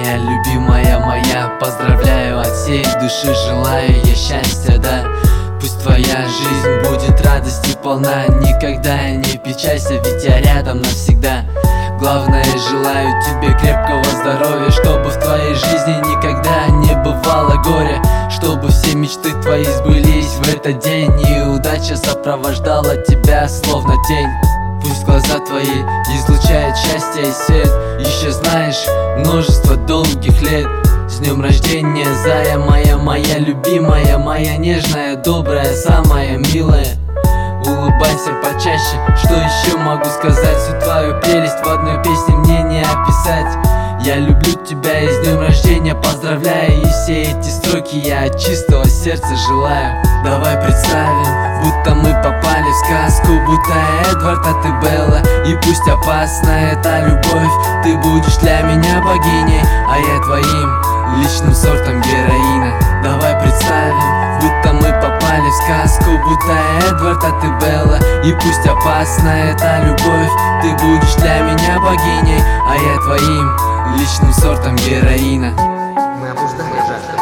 моя, любимая моя, поздравляю от всей души, желаю я счастья, да. Пусть твоя жизнь будет радостью полна, никогда не печалься, ведь я рядом навсегда. Главное, желаю тебе крепкого здоровья, чтобы в твоей жизни никогда не бывало горя, чтобы все мечты твои сбылись в этот день, и удача сопровождала тебя словно тень. Пусть глаза твои излучают счастье и свет, еще знаешь множество долгих лет. С днем рождения, зая моя, моя любимая, моя нежная, добрая, самая милая. Улыбайся почаще, что еще могу сказать? Всю твою прелесть в одной песне мне не описать. Я люблю тебя и с днем рождения поздравляю, и все эти строки я от чистого сердца желаю. Давай представим, будто мы попали в сказку, будто Эдвард, а ты Белла, и пусть опасна эта любовь, ты будешь для меня богиней, а я твоим личным сортом героина. Давай представим, будто мы попали в сказку, будто Эдвард, а ты Белла, и пусть опасна эта любовь, ты будешь для меня богиней, а я твоим личным сортом героина. Мы обуздали жажду,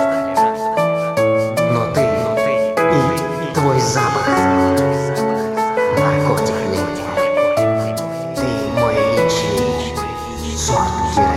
но ты и твой запах наркотик для меня. Ты мой личный сорт героина.